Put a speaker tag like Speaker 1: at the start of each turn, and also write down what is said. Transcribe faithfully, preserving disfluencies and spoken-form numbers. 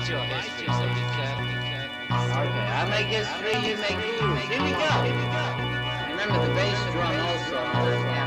Speaker 1: Write your history so we can.
Speaker 2: Okay, I make history, you make rules. Here we go. Remember the bass drum also.